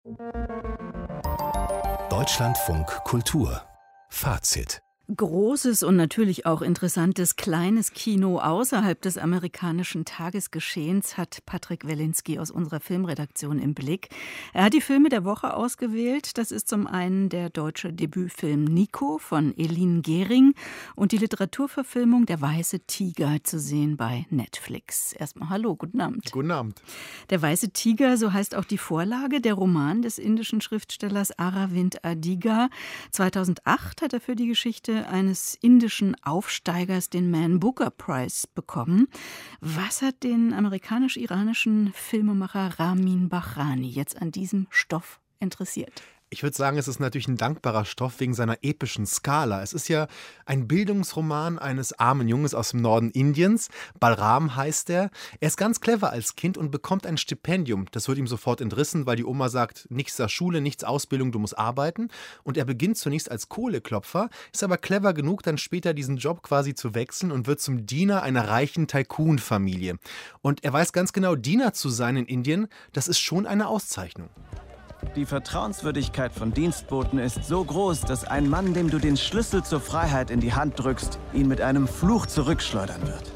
Deutschlandfunk Kultur Fazit. Großes und natürlich auch interessantes kleines Kino außerhalb des amerikanischen Tagesgeschehens hat Patrick Welinski aus unserer Filmredaktion im Blick. Er hat die Filme der Woche ausgewählt. Das ist zum einen der deutsche Debütfilm Nico von Eline Gehring und die Literaturverfilmung Der weiße Tiger, zu sehen bei Netflix. Erstmal hallo, guten Abend. Guten Abend. Der weiße Tiger, so heißt auch die Vorlage, der Roman des indischen Schriftstellers Aravind Adiga. 2008 hat er für die Geschichte eines indischen Aufsteigers den Man Booker Prize bekommen. Was hat den amerikanisch-iranischen Filmemacher Ramin Bahrani jetzt an diesem Stoff interessiert? Ich würde sagen, es ist natürlich ein dankbarer Stoff wegen seiner epischen Skala. Es ist ja ein Bildungsroman eines armen Junges aus dem Norden Indiens. Balram heißt er. Er ist ganz clever als Kind und bekommt ein Stipendium. Das wird ihm sofort entrissen, weil die Oma sagt, nichts der Schule, nichts Ausbildung, du musst arbeiten. Und er beginnt zunächst als Kohleklopfer, ist aber clever genug, dann später diesen Job quasi zu wechseln und wird zum Diener einer reichen Tycoon-Familie. Und er weiß ganz genau, Diener zu sein in Indien, das ist schon eine Auszeichnung. Die Vertrauenswürdigkeit von Dienstboten ist so groß, dass ein Mann, dem du den Schlüssel zur Freiheit in die Hand drückst, ihn mit einem Fluch zurückschleudern wird.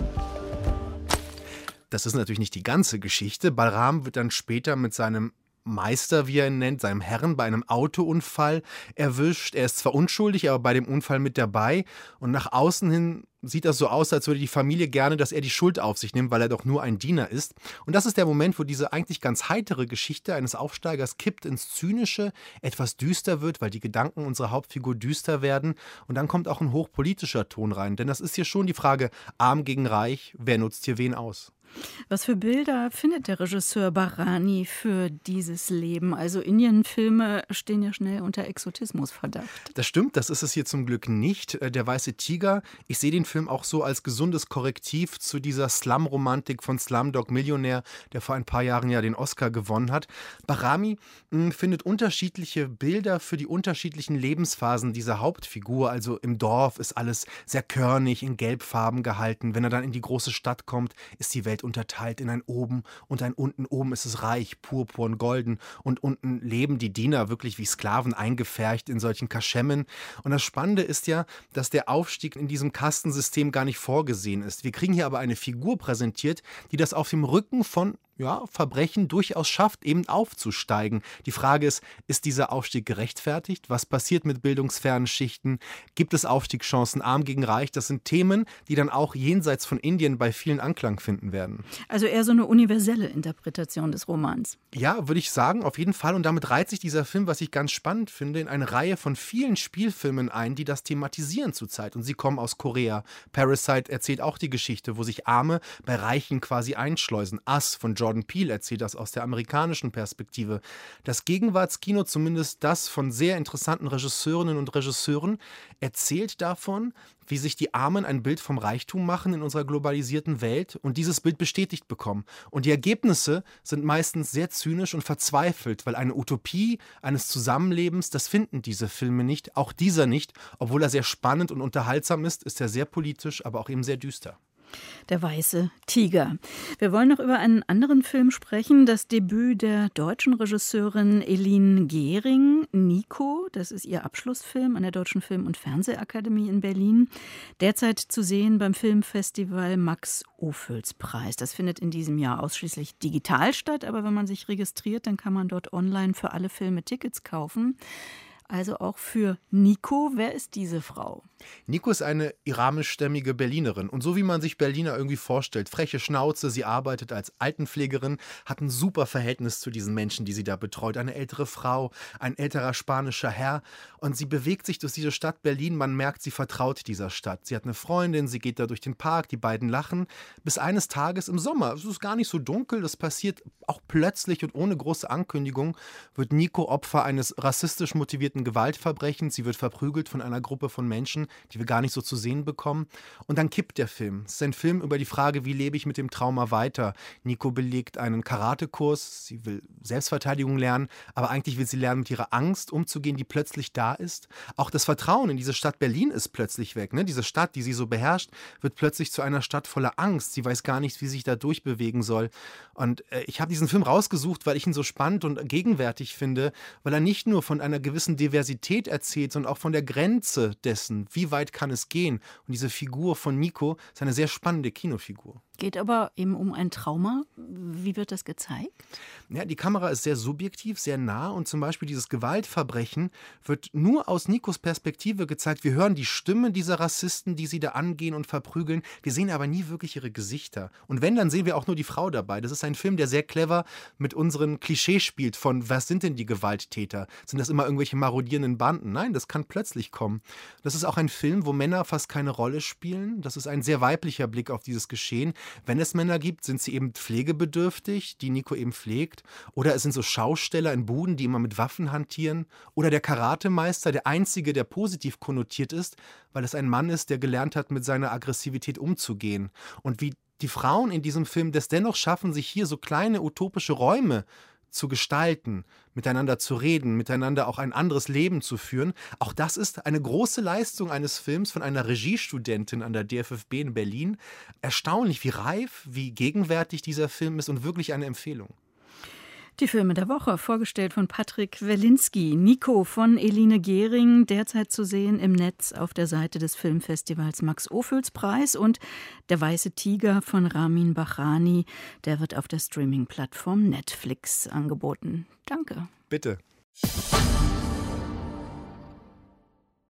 Das ist natürlich nicht die ganze Geschichte. Balram wird dann später mit seinem Meister, wie er ihn nennt, seinem Herrn, bei einem Autounfall erwischt. Er ist zwar unschuldig, aber bei dem Unfall mit dabei. Und nach außen hin sieht das so aus, als würde die Familie gerne, dass er die Schuld auf sich nimmt, weil er doch nur ein Diener ist. Und das ist der Moment, wo diese eigentlich ganz heitere Geschichte eines Aufsteigers kippt ins Zynische, etwas düster wird, weil die Gedanken unserer Hauptfigur düster werden. Und dann kommt auch ein hochpolitischer Ton rein. Denn das ist hier schon die Frage, arm gegen reich, wer nutzt hier wen aus? Was für Bilder findet der Regisseur Bahrani für dieses Leben? Also Indienfilme stehen ja schnell unter Exotismusverdacht. Das stimmt, das ist es hier zum Glück nicht. Der weiße Tiger, ich sehe den Film auch so als gesundes Korrektiv zu dieser Slum-Romantik von Slumdog Millionär, der vor ein paar Jahren ja den Oscar gewonnen hat. Bahrani findet unterschiedliche Bilder für die unterschiedlichen Lebensphasen dieser Hauptfigur. Also im Dorf ist alles sehr körnig, in Gelbfarben gehalten. Wenn er dann in die große Stadt kommt, ist die Welt unterteilt in ein Oben und ein Unten. Oben ist es reich, purpurn, golden und unten leben die Diener wirklich wie Sklaven eingepfercht in solchen Kaschemmen. Und das Spannende ist ja, dass der Aufstieg in diesem Kastensystem gar nicht vorgesehen ist. Wir kriegen hier aber eine Figur präsentiert, die das auf dem Rücken von Verbrechen durchaus schafft, eben aufzusteigen. Die Frage ist dieser Aufstieg gerechtfertigt? Was passiert mit bildungsfernen Schichten? Gibt es Aufstiegschancen, arm gegen reich? Das sind Themen, die dann auch jenseits von Indien bei vielen Anklang finden werden. Also eher so eine universelle Interpretation des Romans. Ja, würde ich sagen, auf jeden Fall. Und damit reiht sich dieser Film, was ich ganz spannend finde, in eine Reihe von vielen Spielfilmen ein, die das thematisieren zurzeit. Und sie kommen aus Korea. Parasite erzählt auch die Geschichte, wo sich Arme bei Reichen quasi einschleusen. Us von Jordan Peele erzählt das aus der amerikanischen Perspektive. Das Gegenwartskino, zumindest das von sehr interessanten Regisseurinnen und Regisseuren, erzählt davon, wie sich die Armen ein Bild vom Reichtum machen in unserer globalisierten Welt und dieses Bild bestätigt bekommen. Und die Ergebnisse sind meistens sehr zynisch und verzweifelt, weil eine Utopie eines Zusammenlebens, das finden diese Filme nicht, auch dieser nicht. Obwohl er sehr spannend und unterhaltsam ist er sehr politisch, aber auch eben sehr düster. Der weiße Tiger. Wir wollen noch über einen anderen Film sprechen, das Debüt der deutschen Regisseurin Eline Gehring, Nico. Das ist ihr Abschlussfilm an der Deutschen Film- und Fernsehakademie in Berlin. Derzeit zu sehen beim Filmfestival Max-Ophüls-Preis. Das findet in diesem Jahr ausschließlich digital statt, aber wenn man sich registriert, dann kann man dort online für alle Filme Tickets kaufen. Also auch für Nico. Wer ist diese Frau? Nico ist eine iranischstämmige Berlinerin. Und so wie man sich Berliner irgendwie vorstellt, freche Schnauze, sie arbeitet als Altenpflegerin, hat ein super Verhältnis zu diesen Menschen, die sie da betreut. Eine ältere Frau, ein älterer spanischer Herr. Und sie bewegt sich durch diese Stadt Berlin. Man merkt, sie vertraut dieser Stadt. Sie hat eine Freundin, sie geht da durch den Park, die beiden lachen. Bis eines Tages im Sommer, es ist gar nicht so dunkel, das passiert auch plötzlich und ohne große Ankündigung, wird Nico Opfer eines rassistisch motivierten ein Gewaltverbrechen. Sie wird verprügelt von einer Gruppe von Menschen, die wir gar nicht so zu sehen bekommen. Und dann kippt der Film. Es ist ein Film über die Frage, wie lebe ich mit dem Trauma weiter. Nico belegt einen Karatekurs. Sie will Selbstverteidigung lernen, aber eigentlich will sie lernen, mit ihrer Angst umzugehen, die plötzlich da ist. Auch das Vertrauen in diese Stadt Berlin ist plötzlich weg. Ne? Diese Stadt, die sie so beherrscht, wird plötzlich zu einer Stadt voller Angst. Sie weiß gar nicht, wie sie sich da durchbewegen soll. Und ich habe diesen Film rausgesucht, weil ich ihn so spannend und gegenwärtig finde, weil er nicht nur von einer gewissen Diversität erzählt, sondern auch von der Grenze dessen, wie weit kann es gehen. Und diese Figur von Nico ist eine sehr spannende Kinofigur. Geht aber eben um ein Trauma. Wie wird das gezeigt? Ja, die Kamera ist sehr subjektiv, sehr nah und zum Beispiel dieses Gewaltverbrechen wird nur aus Nikos Perspektive gezeigt. Wir hören die Stimme dieser Rassisten, die sie da angehen und verprügeln. Wir sehen aber nie wirklich ihre Gesichter. Und wenn, dann sehen wir auch nur die Frau dabei. Das ist ein Film, der sehr clever mit unseren Klischees spielt von, was sind denn die Gewalttäter? Sind das immer irgendwelche marodierenden Banden? Nein, das kann plötzlich kommen. Das ist auch ein Film, wo Männer fast keine Rolle spielen. Das ist ein sehr weiblicher Blick auf dieses Geschehen. Wenn es Männer gibt, sind sie eben pflegebedürftig, die Nico eben pflegt. Oder es sind so Schausteller in Buden, die immer mit Waffen hantieren. Oder der Karatemeister, der einzige, der positiv konnotiert ist, weil es ein Mann ist, der gelernt hat, mit seiner Aggressivität umzugehen. Und wie die Frauen in diesem Film das dennoch schaffen, sich hier so kleine utopische Räume zu gestalten, miteinander zu reden, miteinander auch ein anderes Leben zu führen. Auch das ist eine große Leistung eines Films von einer Regiestudentin an der DFFB in Berlin. Erstaunlich, wie reif, wie gegenwärtig dieser Film ist und wirklich eine Empfehlung. Die Filme der Woche, vorgestellt von Patrick Welinski. Nico von Eline Gehring, derzeit zu sehen im Netz auf der Seite des Filmfestivals Max-Ophüls-Preis. Und Der weiße Tiger von Ramin Bahrani, der wird auf der Streaming-Plattform Netflix angeboten. Danke. Bitte.